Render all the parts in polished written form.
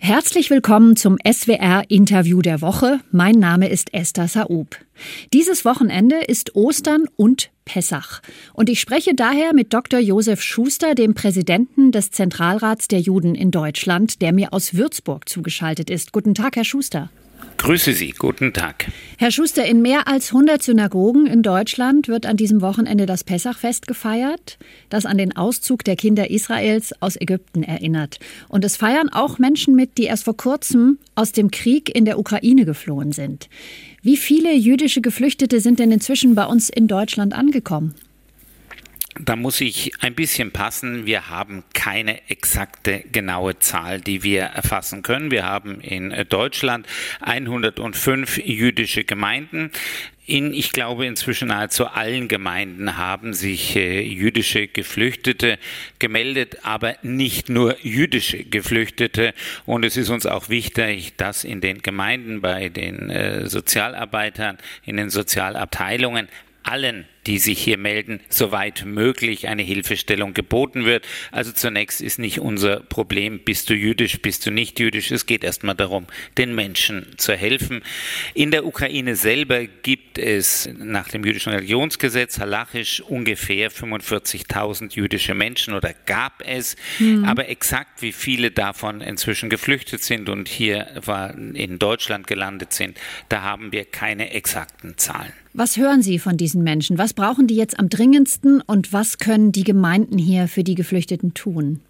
Herzlich willkommen zum SWR-Interview der Woche. Mein Name ist Esther Saub. Dieses Wochenende ist Ostern und Pessach. Und ich spreche daher mit Dr. Josef Schuster, dem Präsidenten des Zentralrats der Juden in Deutschland, der mir aus Würzburg zugeschaltet ist. Guten Tag, Herr Schuster. Grüße Sie, guten Tag. Herr Schuster, in mehr als 100 Synagogen in Deutschland wird an diesem Wochenende das Pessachfest gefeiert, das an den Auszug der Kinder Israels aus Ägypten erinnert. Und es feiern auch Menschen mit, die erst vor kurzem aus dem Krieg in der Ukraine geflohen sind. Wie viele jüdische Geflüchtete sind denn inzwischen bei uns in Deutschland angekommen? Da muss ich ein bisschen passen. Wir haben keine exakte, genaue Zahl, die wir erfassen können. Wir haben in Deutschland 105 jüdische Gemeinden. Ich glaube, inzwischen nahezu allen Gemeinden haben sich jüdische Geflüchtete gemeldet, aber nicht nur jüdische Geflüchtete. Und es ist uns auch wichtig, dass in den Gemeinden, bei den Sozialarbeitern, in den Sozialabteilungen, allen, die sich hier melden, soweit möglich eine Hilfestellung geboten wird. Also zunächst ist nicht unser Problem, bist du jüdisch, bist du nicht jüdisch. Es geht erstmal darum, den Menschen zu helfen. In der Ukraine selber gibt es nach dem jüdischen Religionsgesetz halachisch ungefähr 45.000 jüdische Menschen oder gab es. Aber exakt wie viele davon inzwischen geflüchtet sind und hier in Deutschland gelandet sind, da haben wir keine exakten Zahlen. Was hören Sie von diesen Menschen? Was brauchen die jetzt am dringendsten und was können die Gemeinden hier für die Geflüchteten tun?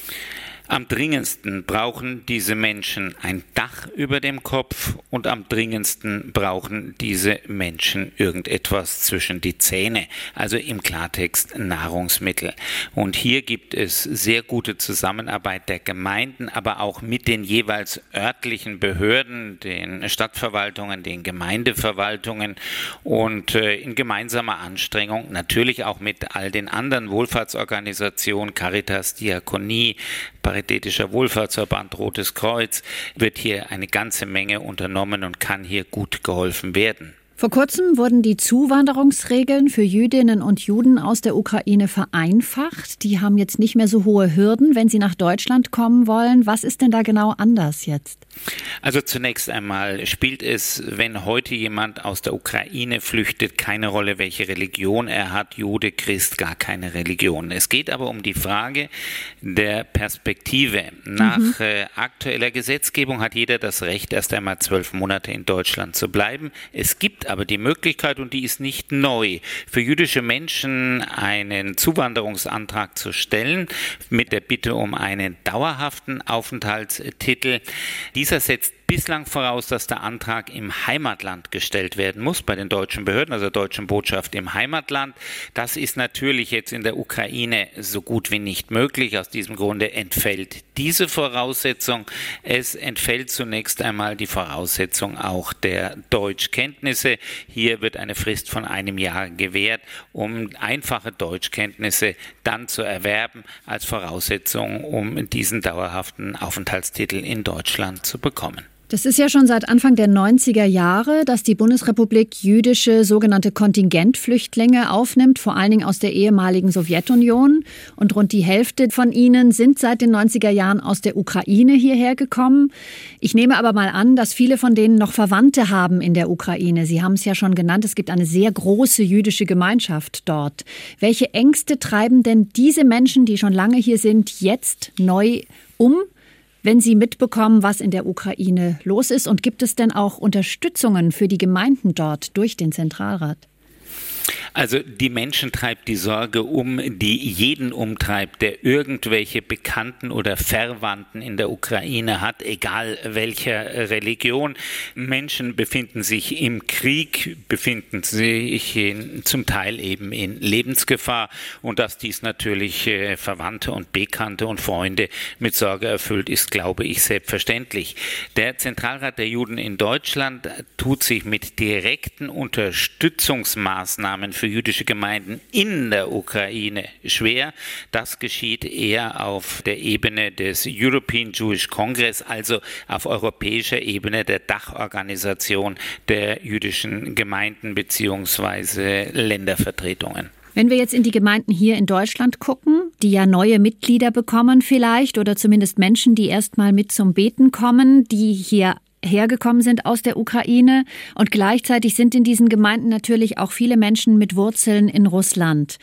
Am dringendsten brauchen diese Menschen ein Dach über dem Kopf und am dringendsten brauchen diese Menschen irgendetwas zwischen die Zähne, also im Klartext Nahrungsmittel. Und hier gibt es sehr gute Zusammenarbeit der Gemeinden, aber auch mit den jeweils örtlichen Behörden, den Stadtverwaltungen, den Gemeindeverwaltungen und in gemeinsamer Anstrengung natürlich auch mit all den anderen Wohlfahrtsorganisationen, Caritas, Diakonie, Paritätischer Wohlfahrtsverband, Rotes Kreuz, wird hier eine ganze Menge unternommen und kann hier gut geholfen werden. Vor kurzem wurden die Zuwanderungsregeln für Jüdinnen und Juden aus der Ukraine vereinfacht. Die haben jetzt nicht mehr so hohe Hürden, wenn sie nach Deutschland kommen wollen. Was ist denn da genau anders jetzt? Also zunächst einmal spielt es, wenn heute jemand aus der Ukraine flüchtet, keine Rolle, welche Religion er hat, Jude, Christ, gar keine Religion. Es geht aber um die Frage der Perspektive. Nach aktueller Gesetzgebung hat jeder das Recht, erst einmal 12 Monate in Deutschland zu bleiben. Es gibt aber die Möglichkeit, und die ist nicht neu, für jüdische Menschen einen Zuwanderungsantrag zu stellen mit der Bitte um einen dauerhaften Aufenthaltstitel. Dieser setzt bislang voraus, dass der Antrag im Heimatland gestellt werden muss, bei den deutschen Behörden, also der deutschen Botschaft im Heimatland. Das ist natürlich jetzt in der Ukraine so gut wie nicht möglich. Aus diesem Grunde entfällt diese Voraussetzung. Es entfällt zunächst einmal die Voraussetzung auch der Deutschkenntnisse. Hier wird eine Frist von einem Jahr gewährt, um einfache Deutschkenntnisse dann zu erwerben als Voraussetzung, um diesen dauerhaften Aufenthaltstitel in Deutschland zu bekommen. Das ist ja schon seit Anfang der 90er Jahre, dass die Bundesrepublik jüdische sogenannte Kontingentflüchtlinge aufnimmt, vor allen Dingen aus der ehemaligen Sowjetunion. Und rund die Hälfte von ihnen sind seit den 90er Jahren aus der Ukraine hierher gekommen. Ich nehme aber mal an, dass viele von denen noch Verwandte haben in der Ukraine. Sie haben es ja schon genannt, es gibt eine sehr große jüdische Gemeinschaft dort. Welche Ängste treiben denn diese Menschen, die schon lange hier sind, jetzt neu um, wenn Sie mitbekommen, was in der Ukraine los ist? Und gibt es denn auch Unterstützungen für die Gemeinden dort durch den Zentralrat? Also die Menschen treibt die Sorge um, die jeden umtreibt, der irgendwelche Bekannten oder Verwandten in der Ukraine hat, egal welcher Religion. Menschen befinden sich im Krieg, befinden sich zum Teil eben in Lebensgefahr und dass dies natürlich Verwandte und Bekannte und Freunde mit Sorge erfüllt, ist, glaube ich, selbstverständlich. Der Zentralrat der Juden in Deutschland tut sich mit direkten Unterstützungsmaßnahmen für jüdische Gemeinden in der Ukraine schwer. Das geschieht eher auf der Ebene des European Jewish Congress, also auf europäischer Ebene der Dachorganisation der jüdischen Gemeinden bzw. Ländervertretungen. Wenn wir jetzt in die Gemeinden hier in Deutschland gucken, die ja neue Mitglieder bekommen vielleicht oder zumindest Menschen, die erst mal mit zum Beten kommen, die hier hergekommen sind aus der Ukraine, und gleichzeitig sind in diesen Gemeinden natürlich auch viele Menschen mit Wurzeln in Russland.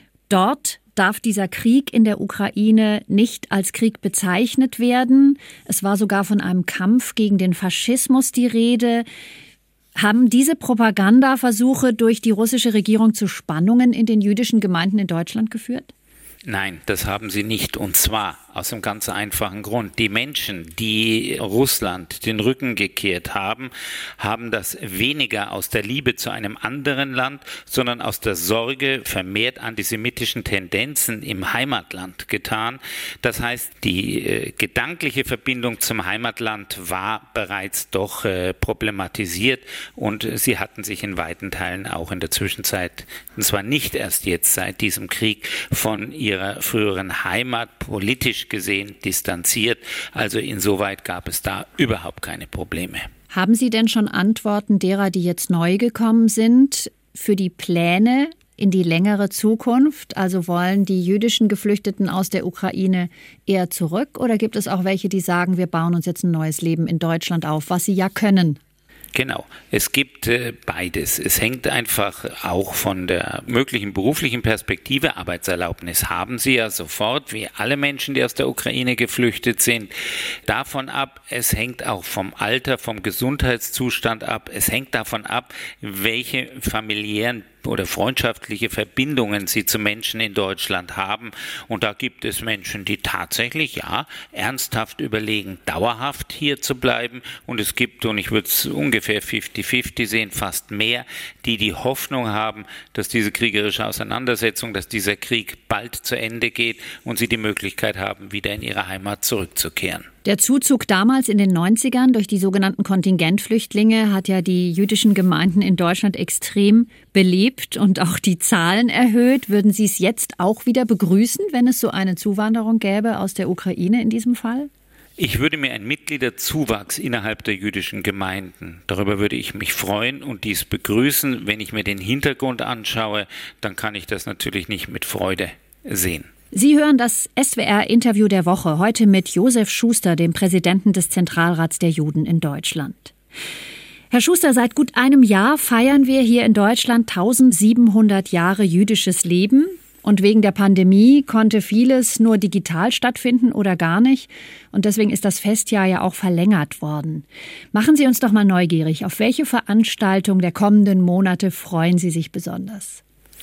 Dort darf dieser Krieg in der Ukraine nicht als Krieg bezeichnet werden. Es war sogar von einem Kampf gegen den Faschismus die Rede. Haben diese Propagandaversuche durch die russische Regierung zu Spannungen in den jüdischen Gemeinden in Deutschland geführt? Nein, das haben sie nicht. Und zwar aus einem ganz einfachen Grund. Die Menschen, die Russland den Rücken gekehrt haben, haben das weniger aus der Liebe zu einem anderen Land, sondern aus der Sorge vermehrt antisemitischen Tendenzen im Heimatland getan. Das heißt, die gedankliche Verbindung zum Heimatland war bereits doch problematisiert, und sie hatten sich in weiten Teilen auch in der Zwischenzeit, und zwar nicht erst jetzt seit diesem Krieg, von ihrer früheren Heimat politisch gesehen distanziert. Also insoweit gab es da überhaupt keine Probleme. Haben Sie denn schon Antworten derer, die jetzt neu gekommen sind, für die Pläne in die längere Zukunft? Also wollen die jüdischen Geflüchteten aus der Ukraine eher zurück, oder gibt es auch welche, die sagen, wir bauen uns jetzt ein neues Leben in Deutschland auf, was sie ja können? Genau, es gibt beides. Es hängt einfach auch von der möglichen beruflichen Perspektive. Arbeitserlaubnis haben sie ja sofort, wie alle Menschen, die aus der Ukraine geflüchtet sind, davon ab. Es hängt auch vom Alter, vom Gesundheitszustand ab. Es hängt davon ab, welche familiären oder freundschaftliche Verbindungen sie zu Menschen in Deutschland haben. Und da gibt es Menschen, die tatsächlich, ernsthaft überlegen, dauerhaft hier zu bleiben. Und es gibt, und ich würde es ungefähr 50-50 sehen, fast mehr, die Hoffnung haben, dass diese kriegerische Auseinandersetzung, dass dieser Krieg bald zu Ende geht und sie die Möglichkeit haben, wieder in ihre Heimat zurückzukehren. Der Zuzug damals in den 90ern durch die sogenannten Kontingentflüchtlinge hat ja die jüdischen Gemeinden in Deutschland extrem belebt und auch die Zahlen erhöht. Würden Sie es jetzt auch wieder begrüßen, wenn es so eine Zuwanderung gäbe aus der Ukraine in diesem Fall? Ich würde mir einen Mitgliederzuwachs innerhalb der jüdischen Gemeinden, darüber würde ich mich freuen und dies begrüßen. Wenn ich mir den Hintergrund anschaue, dann kann ich das natürlich nicht mit Freude sehen. Sie hören das SWR-Interview der Woche, heute mit Josef Schuster, dem Präsidenten des Zentralrats der Juden in Deutschland. Herr Schuster, seit gut einem Jahr feiern wir hier in Deutschland 1700 Jahre jüdisches Leben. Und wegen der Pandemie konnte vieles nur digital stattfinden oder gar nicht. Und deswegen ist das Festjahr ja auch verlängert worden. Machen Sie uns doch mal neugierig. Auf welche Veranstaltung der kommenden Monate freuen Sie sich besonders?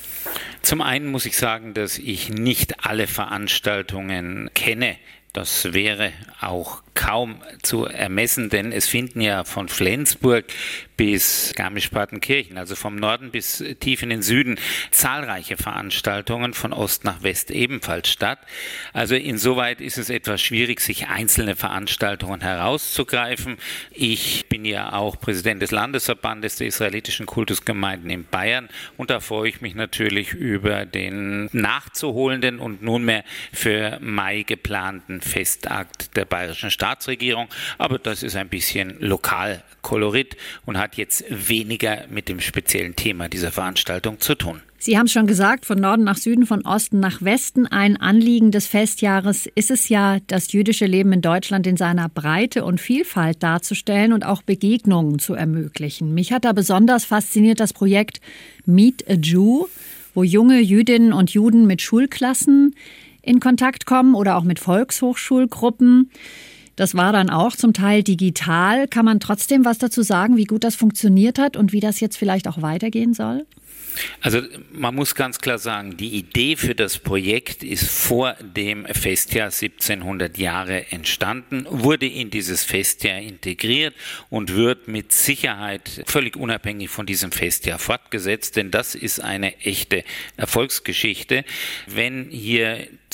Zum einen muss ich sagen, dass ich nicht alle Veranstaltungen kenne. Das wäre auch kaum zu ermessen, denn es finden ja von Flensburg bis Garmisch-Partenkirchen, also vom Norden bis tief in den Süden, zahlreiche Veranstaltungen von Ost nach West ebenfalls statt. Also insoweit ist es etwas schwierig, sich einzelne Veranstaltungen herauszugreifen. Ich bin ja auch Präsident des Landesverbandes der israelitischen Kultusgemeinden in Bayern und da freue ich mich natürlich über den nachzuholenden und nunmehr für Mai geplanten Festakt der bayerischen Staatsregierung. Aber das ist ein bisschen Lokalkolorit und hat jetzt weniger mit dem speziellen Thema dieser Veranstaltung zu tun. Sie haben es schon gesagt, von Norden nach Süden, von Osten nach Westen. Ein Anliegen des Festjahres ist es ja, das jüdische Leben in Deutschland in seiner Breite und Vielfalt darzustellen und auch Begegnungen zu ermöglichen. Mich hat da besonders fasziniert das Projekt Meet a Jew, wo junge Jüdinnen und Juden mit Schulklassen in Kontakt kommen oder auch mit Volkshochschulgruppen. Das war dann auch zum Teil digital. Kann man trotzdem was dazu sagen, wie gut das funktioniert hat und wie das jetzt vielleicht auch weitergehen soll? Also man muss ganz klar sagen, die Idee für das Projekt ist vor dem Festjahr 1700 Jahre entstanden, wurde in dieses Festjahr integriert und wird mit Sicherheit völlig unabhängig von diesem Festjahr fortgesetzt, denn das ist eine echte Erfolgsgeschichte. Wenn hier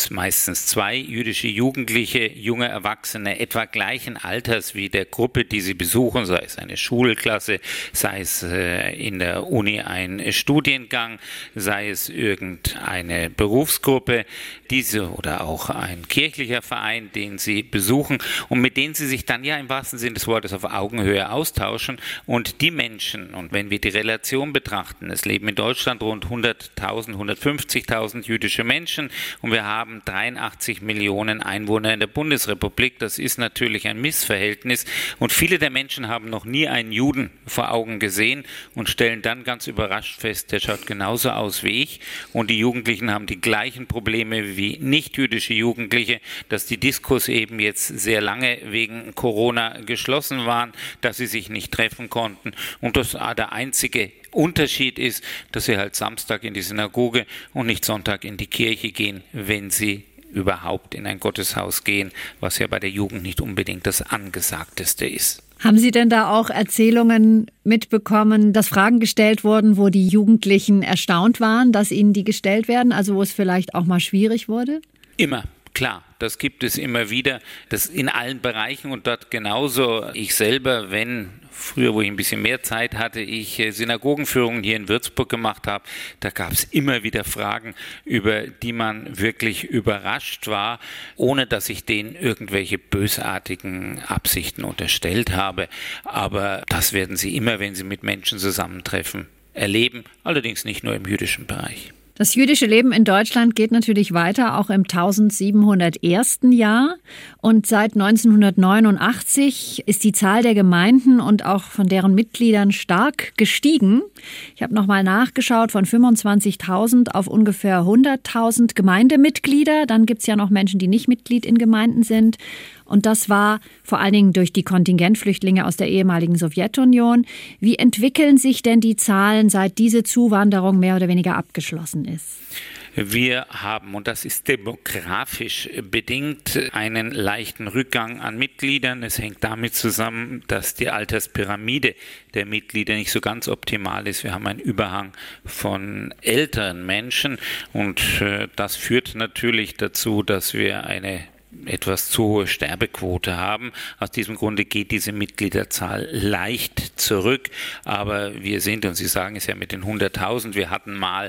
gibt es meistens 2 jüdische Jugendliche, junge Erwachsene, etwa gleichen Alters wie der Gruppe, die sie besuchen, sei es eine Schulklasse, sei es in der Uni ein Studiengang, sei es irgendeine Berufsgruppe, diese oder auch ein kirchlicher Verein, den sie besuchen und mit denen sie sich dann ja im wahrsten Sinne des Wortes auf Augenhöhe austauschen. Und die Menschen, und wenn wir die Relation betrachten, es leben in Deutschland rund 100.000, 150.000 jüdische Menschen und wir haben 83 Millionen Einwohner in der Bundesrepublik. Das ist natürlich ein Missverhältnis und viele der Menschen haben noch nie einen Juden vor Augen gesehen und stellen dann ganz überrascht fest, der schaut genauso aus wie ich. Und die Jugendlichen haben die gleichen Probleme wie nicht-jüdische Jugendliche, dass die Diskos eben jetzt sehr lange wegen Corona geschlossen waren, dass sie sich nicht treffen konnten und dass der einzige Unterschied ist, dass sie halt Samstag in die Synagoge und nicht Sonntag in die Kirche gehen, wenn sie überhaupt in ein Gotteshaus gehen, was ja bei der Jugend nicht unbedingt das Angesagteste ist. Haben Sie denn da auch Erzählungen mitbekommen, dass Fragen gestellt wurden, wo die Jugendlichen erstaunt waren, dass ihnen die gestellt werden, also wo es vielleicht auch mal schwierig wurde? Immer. Klar, das gibt es immer wieder, das in allen Bereichen und dort genauso. Ich selber, früher, wo ich ein bisschen mehr Zeit hatte, ich Synagogenführungen hier in Würzburg gemacht habe, da gab es immer wieder Fragen, über die man wirklich überrascht war, ohne dass ich denen irgendwelche bösartigen Absichten unterstellt habe. Aber das werden Sie immer, wenn Sie mit Menschen zusammentreffen, erleben, allerdings nicht nur im jüdischen Bereich. Das jüdische Leben in Deutschland geht natürlich weiter, auch im 1701. Jahr. Und seit 1989 ist die Zahl der Gemeinden und auch von deren Mitgliedern stark gestiegen. Ich habe nochmal nachgeschaut, von 25.000 auf ungefähr 100.000 Gemeindemitglieder. Dann gibt es ja noch Menschen, die nicht Mitglied in Gemeinden sind. Und das war vor allen Dingen durch die Kontingentflüchtlinge aus der ehemaligen Sowjetunion. Wie entwickeln sich denn die Zahlen, seit diese Zuwanderung mehr oder weniger abgeschlossen ist? Wir haben, und das ist demografisch bedingt, einen leichten Rückgang an Mitgliedern. Es hängt damit zusammen, dass die Alterspyramide der Mitglieder nicht so ganz optimal ist. Wir haben einen Überhang von älteren Menschen und das führt natürlich dazu, dass wir eine etwas zu hohe Sterbequote haben. Aus diesem Grunde geht diese Mitgliederzahl leicht zurück, aber wir sind, und Sie sagen es ja mit den 100.000, wir hatten mal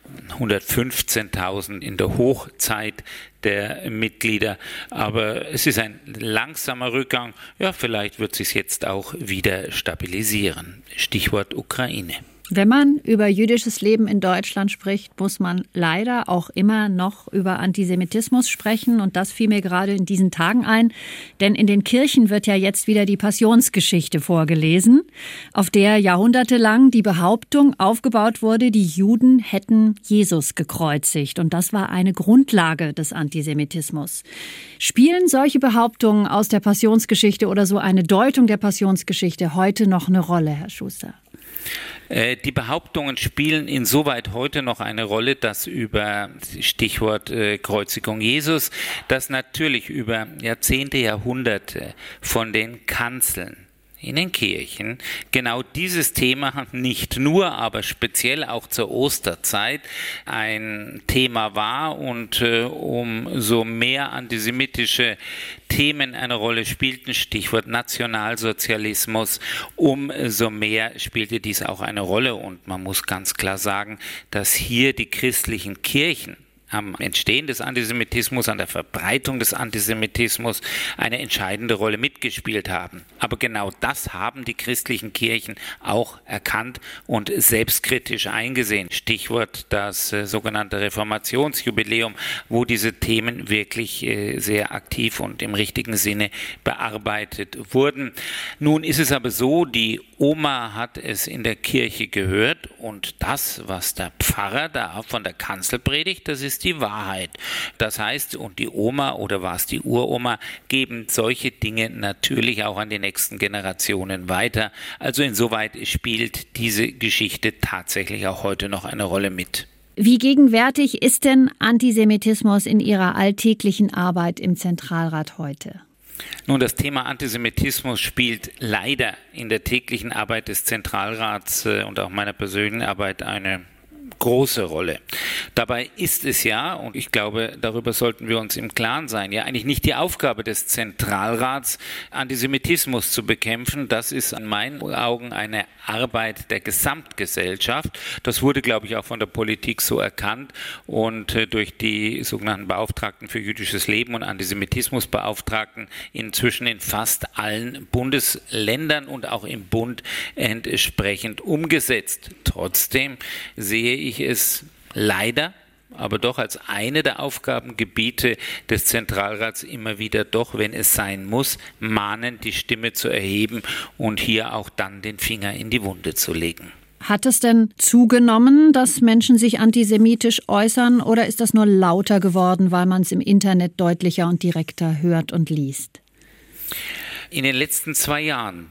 115.000 in der Hochzeit der Mitglieder, aber es ist ein langsamer Rückgang. Ja, vielleicht wird es sich jetzt auch wieder stabilisieren. Stichwort Ukraine. Wenn man über jüdisches Leben in Deutschland spricht, muss man leider auch immer noch über Antisemitismus sprechen. Und das fiel mir gerade in diesen Tagen ein. Denn in den Kirchen wird ja jetzt wieder die Passionsgeschichte vorgelesen, auf der jahrhundertelang die Behauptung aufgebaut wurde, die Juden hätten Jesus gekreuzigt. Und das war eine Grundlage des Antisemitismus. Spielen solche Behauptungen aus der Passionsgeschichte oder so eine Deutung der Passionsgeschichte heute noch eine Rolle, Herr Schuster? Die Behauptungen spielen insoweit heute noch eine Rolle, dass über Stichwort Kreuzigung Jesus, dass natürlich über Jahrzehnte, Jahrhunderte von den Kanzeln in den Kirchen genau dieses Thema nicht nur, aber speziell auch zur Osterzeit ein Thema war und umso mehr antisemitische Themen eine Rolle spielten, Stichwort Nationalsozialismus, umso mehr spielte dies auch eine Rolle. Und man muss ganz klar sagen, dass hier die christlichen Kirchen am Entstehen des Antisemitismus, an der Verbreitung des Antisemitismus eine entscheidende Rolle mitgespielt haben. Aber genau das haben die christlichen Kirchen auch erkannt und selbstkritisch eingesehen. Stichwort das sogenannte Reformationsjubiläum, wo diese Themen wirklich sehr aktiv und im richtigen Sinne bearbeitet wurden. Nun ist es aber so, die Oma hat es in der Kirche gehört und das, was der Pfarrer da von der Kanzel predigt, das ist die Wahrheit. Das heißt, und die Oma oder war es die Uroma, geben solche Dinge natürlich auch an die nächsten Generationen weiter. Also insoweit spielt diese Geschichte tatsächlich auch heute noch eine Rolle mit. Wie gegenwärtig ist denn Antisemitismus in Ihrer alltäglichen Arbeit im Zentralrat heute? Nun, das Thema Antisemitismus spielt leider in der täglichen Arbeit des Zentralrats und auch meiner persönlichen Arbeit eine große Rolle. Dabei ist es ja, und ich glaube, darüber sollten wir uns im Klaren sein, ja eigentlich nicht die Aufgabe des Zentralrats, Antisemitismus zu bekämpfen. Das ist in meinen Augen eine Arbeit der Gesamtgesellschaft. Das wurde, glaube ich, auch von der Politik so erkannt und durch die sogenannten Beauftragten für jüdisches Leben und Antisemitismusbeauftragten inzwischen in fast allen Bundesländern und auch im Bund entsprechend umgesetzt. Trotzdem sehe ich es leider, aber doch als eine der Aufgabengebiete des Zentralrats immer wieder doch, wenn es sein muss, mahnend die Stimme zu erheben und hier auch dann den Finger in die Wunde zu legen. Hat es denn zugenommen, dass Menschen sich antisemitisch äußern, oder ist das nur lauter geworden, weil man es im Internet deutlicher und direkter hört und liest? In den letzten 2 Jahren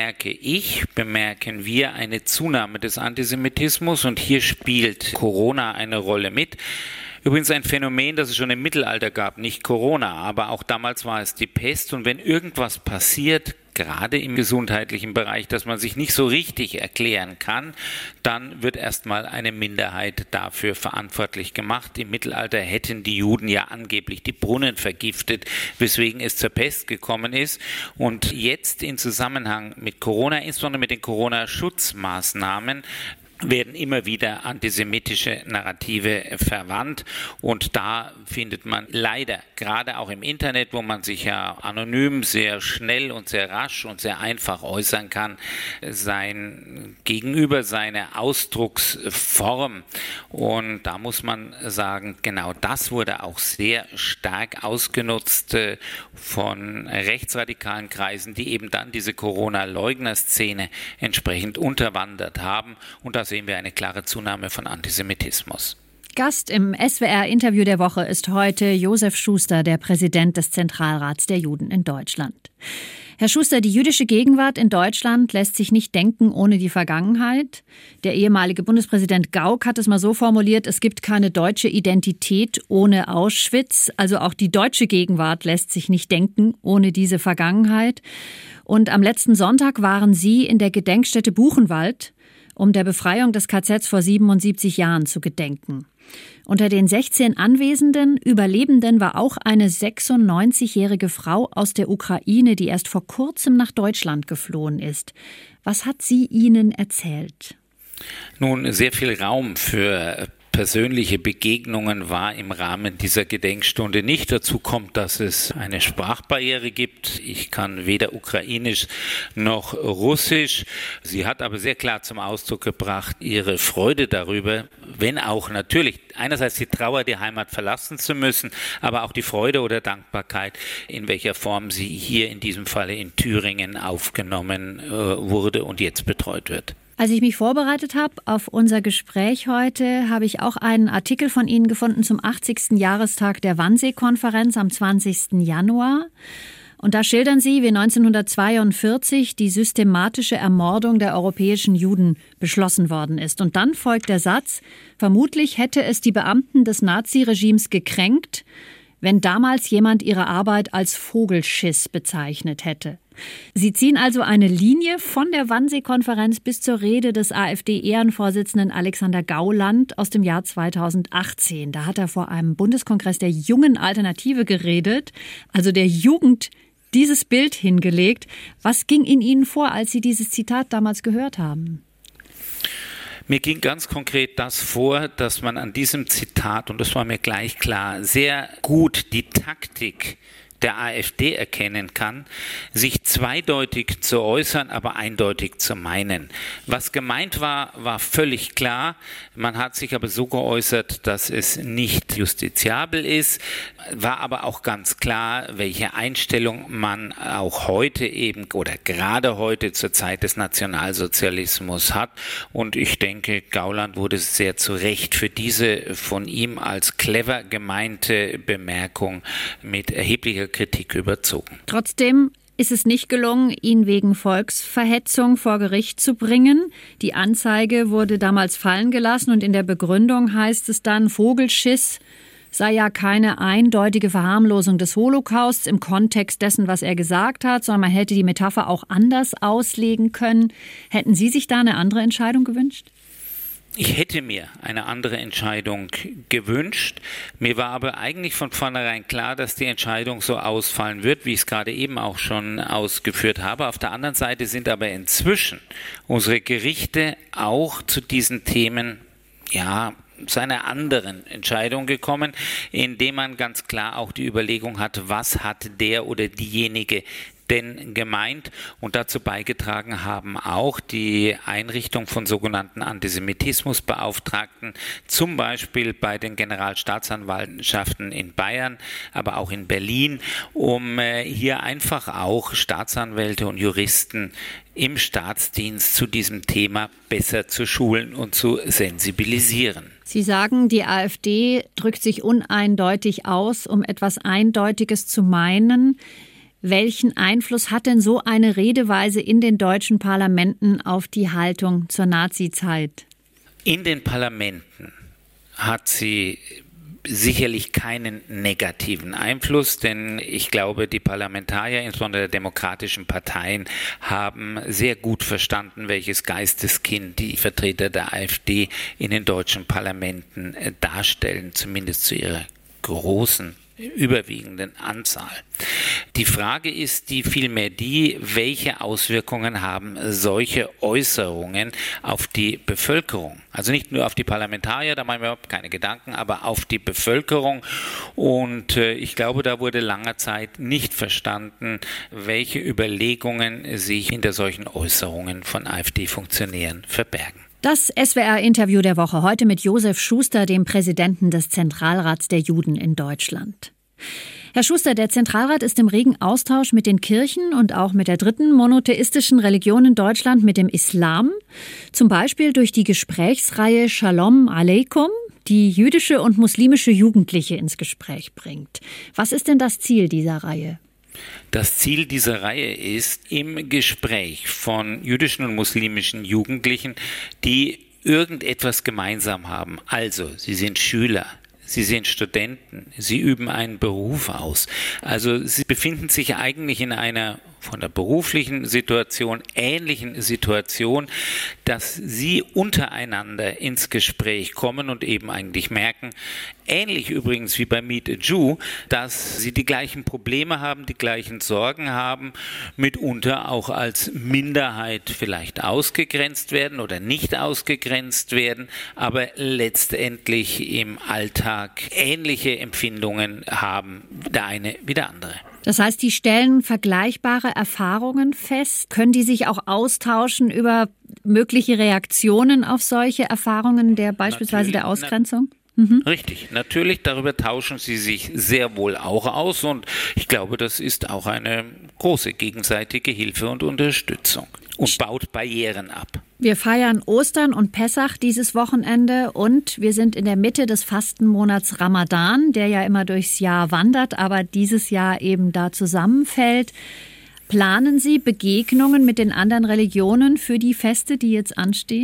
bemerken wir eine Zunahme des Antisemitismus und hier spielt Corona eine Rolle mit. Übrigens ein Phänomen, das es schon im Mittelalter gab, nicht Corona, aber auch damals war es die Pest und wenn irgendwas passiert, gerade im gesundheitlichen Bereich, dass man sich nicht so richtig erklären kann, dann wird erstmal eine Minderheit dafür verantwortlich gemacht. Im Mittelalter hätten die Juden ja angeblich die Brunnen vergiftet, weswegen es zur Pest gekommen ist. Und jetzt in Zusammenhang mit Corona, insbesondere mit den Corona-Schutzmaßnahmen, werden immer wieder antisemitische Narrative verwandt und da findet man leider, gerade auch im Internet, wo man sich ja anonym sehr schnell und sehr rasch und sehr einfach äußern kann, sein Gegenüber, seine Ausdrucksform und da muss man sagen, genau das wurde auch sehr stark ausgenutzt von rechtsradikalen Kreisen, die eben dann diese Corona-Leugner-Szene entsprechend unterwandert haben und das sehen wir eine klare Zunahme von Antisemitismus. Gast im SWR-Interview der Woche ist heute Josef Schuster, der Präsident des Zentralrats der Juden in Deutschland. Herr Schuster, die jüdische Gegenwart in Deutschland lässt sich nicht denken ohne die Vergangenheit. Der ehemalige Bundespräsident Gauck hat es mal so formuliert, es gibt keine deutsche Identität ohne Auschwitz. Also auch die deutsche Gegenwart lässt sich nicht denken ohne diese Vergangenheit. Und am letzten Sonntag waren Sie in der Gedenkstätte Buchenwald, um der Befreiung des KZs vor 77 Jahren zu gedenken. Unter den 16 anwesenden Überlebenden war auch eine 96-jährige Frau aus der Ukraine, die erst vor kurzem nach Deutschland geflohen ist. Was hat sie Ihnen erzählt? Nun, sehr viel Raum für persönliche Begegnungen war im Rahmen dieser Gedenkstunde nicht. Dazu kommt, dass es eine Sprachbarriere gibt. Ich kann weder Ukrainisch noch Russisch. Sie hat aber sehr klar zum Ausdruck gebracht, ihre Freude darüber, wenn auch natürlich einerseits die Trauer, die Heimat verlassen zu müssen, aber auch die Freude oder Dankbarkeit, in welcher Form sie hier in diesem Falle in Thüringen aufgenommen wurde und jetzt betreut wird. Als ich mich vorbereitet habe auf unser Gespräch heute, habe ich auch einen Artikel von Ihnen gefunden zum 80. Jahrestag der Wannsee-Konferenz am 20. Januar. Und da schildern Sie, wie 1942 die systematische Ermordung der europäischen Juden beschlossen worden ist. Und dann folgt der Satz, vermutlich hätte es die Beamten des Naziregimes gekränkt, wenn damals jemand ihre Arbeit als Vogelschiss bezeichnet hätte. Sie ziehen also eine Linie von der Wannsee-Konferenz bis zur Rede des AfD-Ehrenvorsitzenden Alexander Gauland aus dem Jahr 2018. Da hat er vor einem Bundeskongress der Jungen Alternative geredet, also der Jugend dieses Bild hingelegt. Was ging in Ihnen vor, als Sie dieses Zitat damals gehört haben? Mir ging ganz konkret das vor, dass man an diesem Zitat, und das war mir gleich klar, sehr gut die Taktik der AfD erkennen kann, sich zweideutig zu äußern, aber eindeutig zu meinen. Was gemeint war, war völlig klar. Man hat sich aber so geäußert, dass es nicht justiziabel ist, war aber auch ganz klar, welche Einstellung man auch heute eben oder gerade heute zur Zeit des Nationalsozialismus hat. Und ich denke, Gauland wurde sehr zu Recht für diese von ihm als clever gemeinte Bemerkung mit erheblicher Kritik überzogen. Trotzdem ist es nicht gelungen, ihn wegen Volksverhetzung vor Gericht zu bringen. Die Anzeige wurde damals fallen gelassen und in der Begründung heißt es dann, Vogelschiss sei ja keine eindeutige Verharmlosung des Holocausts im Kontext dessen, was er gesagt hat, sondern man hätte die Metapher auch anders auslegen können. Hätten Sie sich da eine andere Entscheidung gewünscht? Ich hätte mir eine andere Entscheidung gewünscht. Mir war aber eigentlich von vornherein klar, dass die Entscheidung so ausfallen wird, wie ich es gerade eben auch schon ausgeführt habe. Auf der anderen Seite sind aber inzwischen unsere Gerichte auch zu diesen Themen, zu einer anderen Entscheidung gekommen, indem man ganz klar auch die Überlegung hat, was hat der oder diejenige denn gemeint, und dazu beigetragen haben auch die Einrichtung von sogenannten Antisemitismusbeauftragten, zum Beispiel bei den Generalstaatsanwaltschaften in Bayern, aber auch in Berlin, um hier einfach auch Staatsanwälte und Juristen im Staatsdienst zu diesem Thema besser zu schulen und zu sensibilisieren. Sie sagen, die AfD drückt sich uneindeutig aus, um etwas Eindeutiges zu meinen. Welchen Einfluss hat denn so eine Redeweise in den deutschen Parlamenten auf die Haltung zur Nazizeit? In den Parlamenten hat sie sicherlich keinen negativen Einfluss, denn ich glaube, die Parlamentarier, insbesondere der demokratischen Parteien, haben sehr gut verstanden, welches Geisteskind die Vertreter der AfD in den deutschen Parlamenten darstellen, zumindest zu ihrer großen überwiegenden Anzahl. Die Frage ist vielmehr die, welche Auswirkungen haben solche Äußerungen auf die Bevölkerung? Also nicht nur auf die Parlamentarier, da machen wir überhaupt keine Gedanken, aber auf die Bevölkerung. Und ich glaube, da wurde lange Zeit nicht verstanden, welche Überlegungen sich hinter solchen Äußerungen von AfD-Funktionären verbergen. Das SWR-Interview der Woche heute mit Josef Schuster, dem Präsidenten des Zentralrats der Juden in Deutschland. Herr Schuster, der Zentralrat ist im regen Austausch mit den Kirchen und auch mit der dritten monotheistischen Religion in Deutschland, mit dem Islam. Zum Beispiel durch die Gesprächsreihe Shalom Aleikum, die jüdische und muslimische Jugendliche ins Gespräch bringt. Was ist denn das Ziel dieser Reihe? Das Ziel dieser Reihe ist, im Gespräch von jüdischen und muslimischen Jugendlichen, die irgendetwas gemeinsam haben. Also, sie sind Schüler, sie sind Studenten, sie üben einen Beruf aus. Also, sie befinden sich eigentlich in einer von der beruflichen Situation ähnlichen Situation, dass sie untereinander ins Gespräch kommen und eben eigentlich merken, ähnlich übrigens wie bei Meet a Jew, dass sie die gleichen Probleme haben, die gleichen Sorgen haben, mitunter auch als Minderheit vielleicht ausgegrenzt werden oder nicht ausgegrenzt werden, aber letztendlich im Alltag ähnliche Empfindungen haben, der eine wie der andere. Das heißt, die stellen vergleichbare Erfahrungen fest. Können die sich auch austauschen über mögliche Reaktionen auf solche Erfahrungen beispielsweise der Ausgrenzung? Richtig, natürlich, darüber tauschen sie sich sehr wohl auch aus, und ich glaube, das ist auch eine große gegenseitige Hilfe und Unterstützung und baut Barrieren ab. Wir feiern Ostern und Pessach dieses Wochenende und wir sind in der Mitte des Fastenmonats Ramadan, der ja immer durchs Jahr wandert, aber dieses Jahr eben da zusammenfällt. Planen Sie Begegnungen mit den anderen Religionen für die Feste, die jetzt anstehen?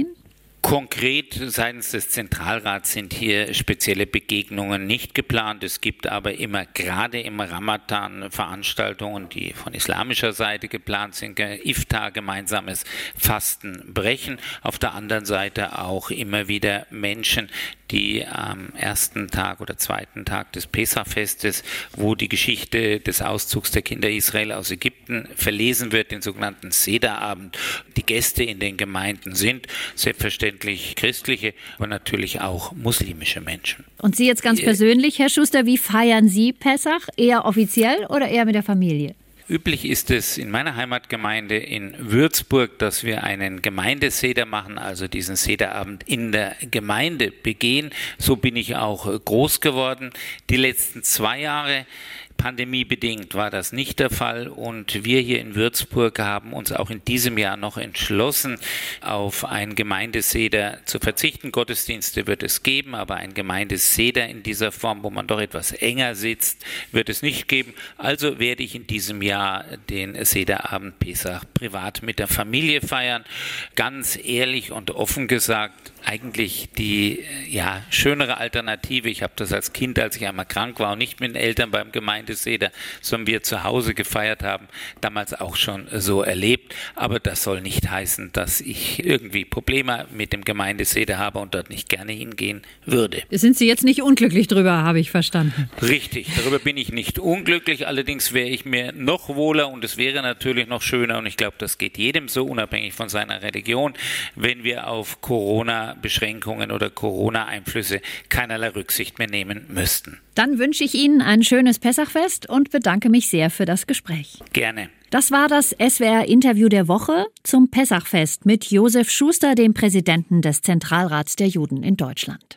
Konkret seitens des Zentralrats sind hier spezielle Begegnungen nicht geplant. Es gibt aber immer gerade im Ramadan Veranstaltungen, die von islamischer Seite geplant sind. Iftar, gemeinsames Fastenbrechen. Auf der anderen Seite auch immer wieder Menschen, die am ersten Tag oder zweiten Tag des Pesachfestes, wo die Geschichte des Auszugs der Kinder Israel aus Ägypten verlesen wird, den sogenannten Sederabend. Die Gäste in den Gemeinden sind selbstverständlich christliche, aber natürlich auch muslimische Menschen. Und Sie jetzt ganz persönlich, Herr Schuster, wie feiern Sie Pessach? Eher offiziell oder eher mit der Familie? Üblich ist es in meiner Heimatgemeinde in Würzburg, dass wir einen Gemeindeseder machen, also diesen Sederabend in der Gemeinde begehen. So bin ich auch groß geworden. Die letzten 2 Jahre pandemiebedingt war das nicht der Fall, und wir hier in Würzburg haben uns auch in diesem Jahr noch entschlossen, auf ein Gemeindeseder zu verzichten. Gottesdienste wird es geben, aber ein Gemeindeseder in dieser Form, wo man doch etwas enger sitzt, wird es nicht geben. Also werde ich in diesem Jahr den Sederabend Pesach privat mit der Familie feiern. Ganz ehrlich und offen gesagt, eigentlich die schönere Alternative. Ich habe das als Kind, als ich einmal krank war und nicht mit den Eltern beim Gemeindeseder Gemeindeseder, sondern wir zu Hause gefeiert haben, damals auch schon so erlebt. Aber das soll nicht heißen, dass ich irgendwie Probleme mit dem Gemeindeseder habe und dort nicht gerne hingehen würde. Sind Sie jetzt nicht unglücklich drüber, habe ich verstanden. Richtig, darüber bin ich nicht unglücklich, allerdings wäre ich mir noch wohler und es wäre natürlich noch schöner und ich glaube, das geht jedem so, unabhängig von seiner Religion, wenn wir auf Corona-Beschränkungen oder Corona-Einflüsse keinerlei Rücksicht mehr nehmen müssten. Dann wünsche ich Ihnen ein schönes Pessachfest und bedanke mich sehr für das Gespräch. Gerne. Das war das SWR-Interview der Woche zum Pessachfest mit Josef Schuster, dem Präsidenten des Zentralrats der Juden in Deutschland.